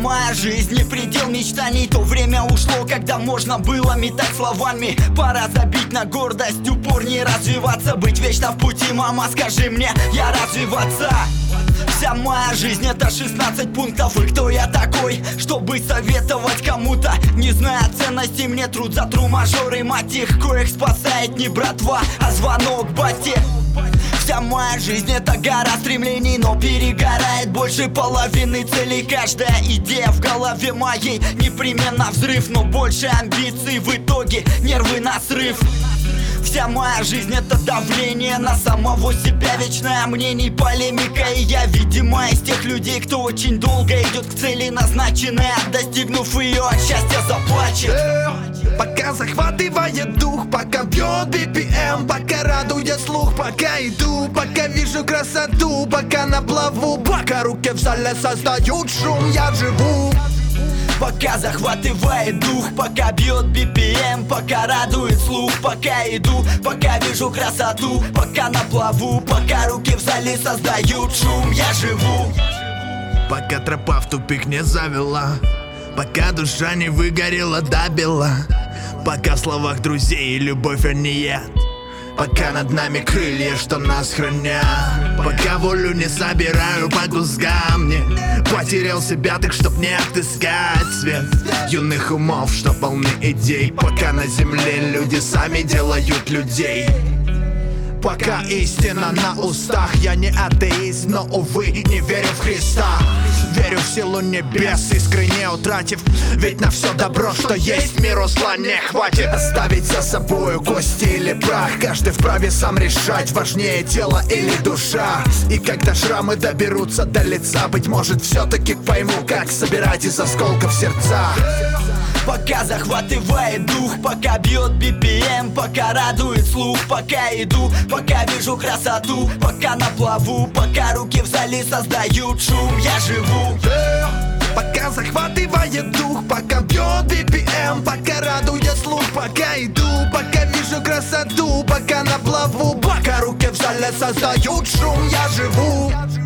моя жизнь не предел мечтаний. То время ушло, когда можно было метать словами. Пора забить на гордость, упор не развиваться, быть вечно в пути. Мама, скажи мне, я развиваться. Вся моя жизнь это 16 пунктов. И кто я такой, чтобы советовать кому-то? Не зная ценности, мне труд за тру-мажоры. Мать их, коих спасает не братва, а звонок бате. Вся моя жизнь это гора стремлений, но перегорает больше половины целей. Каждая идея в голове моей непременно взрыв, но больше амбиций в итоге нервы на срыв. Вся моя жизнь это давление на самого себя, вечное мнение, полемика. И я, видимо, из тех людей, кто очень долго идет к цели назначенной, а достигнув ее, от счастья заплачет. Пока захватывает дух, пока бьет BPM, пока радует слух, пока иду, пока вижу красоту, пока на плаву, пока руки в зале создают шум, я живу. Пока захватывает дух, пока бьет BPM, пока радует слух, пока иду, пока вижу красоту, пока на плаву, пока руки в зале создают шум, я живу. Пока тропа в тупик не завела, пока душа не выгорела до бела, пока в словах друзей любовь, а не яд, пока над нами крылья, что нас хранят, пока волю не собираю по кускам, не потерял себя, так чтоб не отыскать свет юных умов, что полны идей, пока на земле люди сами делают людей. Пока истина на устах, я не атеист, но, увы, не верю в Христа. Верю в силу небес, искренне утратив, ведь на все добро, что есть, миру зла не хватит. Оставить за собою кости или прах, каждый вправе сам решать, важнее тело или душа. И когда шрамы доберутся до лица, быть может, все-таки пойму, как собирать из осколков сердца. Пока захватывает дух, пока бьет BPM, пока радует слух, пока иду, пока вижу красоту, пока на плаву, пока руки в зале создают шум, я живу. Пока захватывает дух, пока бьет BPM, пока радует слух, пока иду, пока вижу красоту, пока на плаву, пока руки в зале создают шум, я живу.